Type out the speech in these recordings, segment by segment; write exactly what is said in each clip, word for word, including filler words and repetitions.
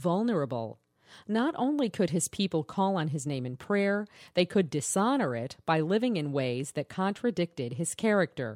vulnerable. Not only could his people call on his name in prayer, they could dishonor it by living in ways that contradicted his character.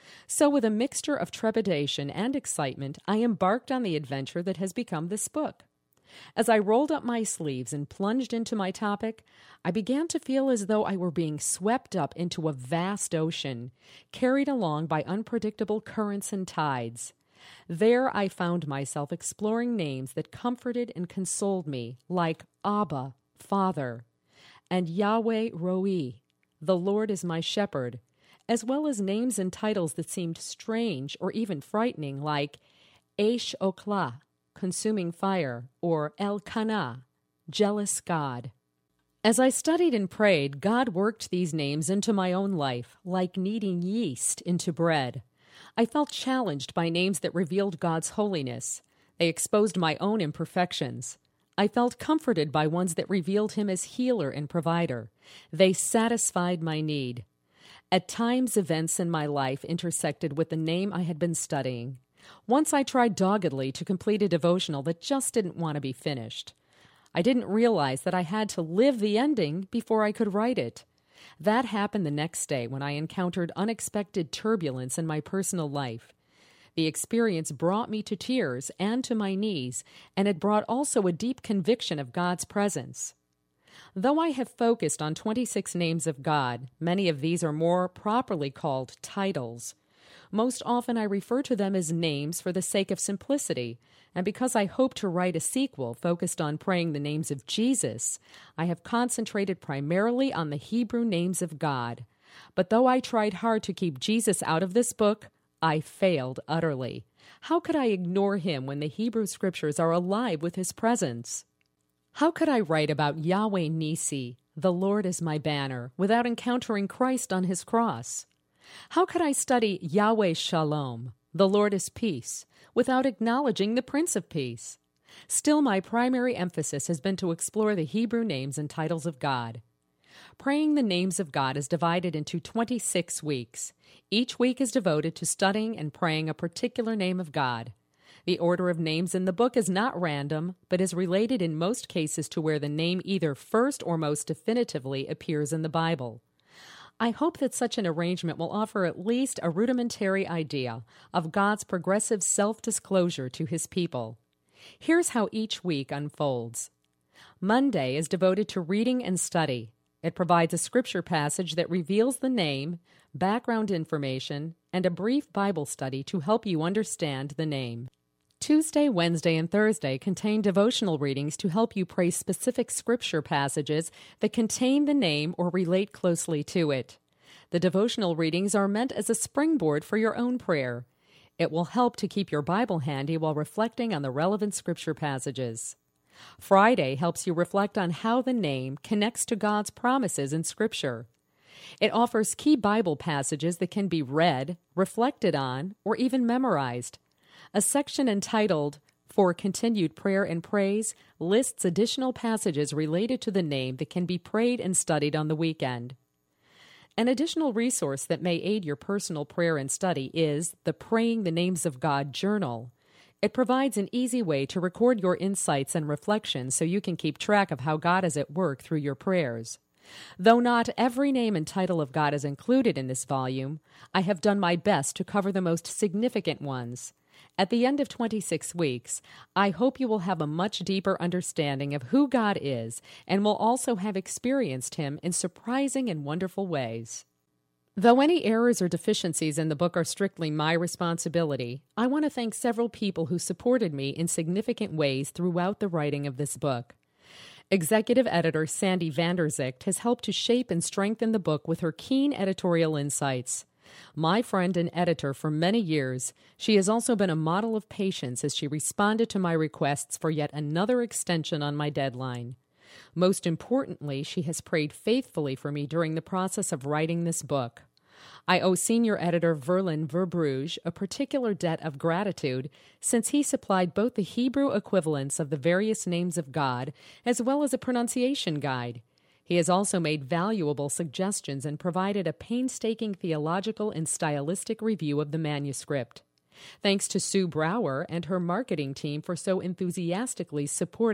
So with a mixture of trepidation and excitement, I embarked on the adventure that has become this book. As I rolled up my sleeves and plunged into my topic, I began to feel as though I were being swept up into a vast ocean, carried along by unpredictable currents and tides. There I found myself exploring names that comforted and consoled me, like Abba, Father, and Yahweh Roi, the Lord is my shepherd, as well as names and titles that seemed strange or even frightening, like Eish Okla, consuming fire, or Elkanah, jealous God. As I studied and prayed, God worked these names into my own life, like kneading yeast into bread. I felt challenged by names that revealed God's holiness. They exposed my own imperfections. I felt comforted by ones that revealed him as healer and provider. They satisfied my need. At times, events in my life intersected with the name I had been studying. Once I tried doggedly to complete a devotional that just didn't want to be finished. I didn't realize that I had to live the ending before I could write it. That happened the next day when I encountered unexpected turbulence in my personal life. The experience brought me to tears and to my knees, and it brought also a deep conviction of God's presence. Though I have focused on twenty-six names of God, many of these are more properly called titles. Most often I refer to them as names for the sake of simplicity, and because I hope to write a sequel focused on praying the names of Jesus, I have concentrated primarily on the Hebrew names of God. But though I tried hard to keep Jesus out of this book, I failed utterly. How could I ignore him when the Hebrew scriptures are alive with his presence? How could I write about Yahweh Nisi, the Lord is my banner, without encountering Christ on his cross? How could I study Yahweh Shalom, the Lord is peace, without acknowledging the Prince of Peace? Still, my primary emphasis has been to explore the Hebrew names and titles of God. Praying the names of God is divided into twenty-six weeks. Each week is devoted to studying and praying a particular name of God. The order of names in the book is not random, but is related in most cases to where the name either first or most definitively appears in the Bible. I hope that such an arrangement will offer at least a rudimentary idea of God's progressive self-disclosure to his people. Here's how each week unfolds. Monday is devoted to reading and study. It provides a scripture passage that reveals the name, background information, and a brief Bible study to help you understand the name. Tuesday, Wednesday, and Thursday contain devotional readings to help you pray specific scripture passages that contain the name or relate closely to it. The devotional readings are meant as a springboard for your own prayer. It will help to keep your Bible handy while reflecting on the relevant scripture passages. Friday helps you reflect on how the name connects to God's promises in Scripture. It offers key Bible passages that can be read, reflected on, or even memorized. A section entitled, For Continued Prayer and Praise, lists additional passages related to the name that can be prayed and studied on the weekend. An additional resource that may aid your personal prayer and study is the Praying the Names of God Journal. It provides an easy way to record your insights and reflections so you can keep track of how God is at work through your prayers. Though not every name and title of God is included in this volume, I have done my best to cover the most significant ones. At the end of twenty-six weeks, I hope you will have a much deeper understanding of who God is and will also have experienced him in surprising and wonderful ways. Though any errors or deficiencies in the book are strictly my responsibility, I want to thank several people who supported me in significant ways throughout the writing of this book. Executive editor Sandy Vanderzicht has helped to shape and strengthen the book with her keen editorial insights. My friend and editor for many years, she has also been a model of patience as she responded to my requests for yet another extension on my deadline. Most importantly, she has prayed faithfully for me during the process of writing this book. I owe senior editor Verlin Verbruge a particular debt of gratitude since he supplied both the Hebrew equivalents of the various names of God as well as a pronunciation guide. He has also made valuable suggestions and provided a painstaking theological and stylistic review of the manuscript. Thanks to Sue Brower and her marketing team for so enthusiastically supporting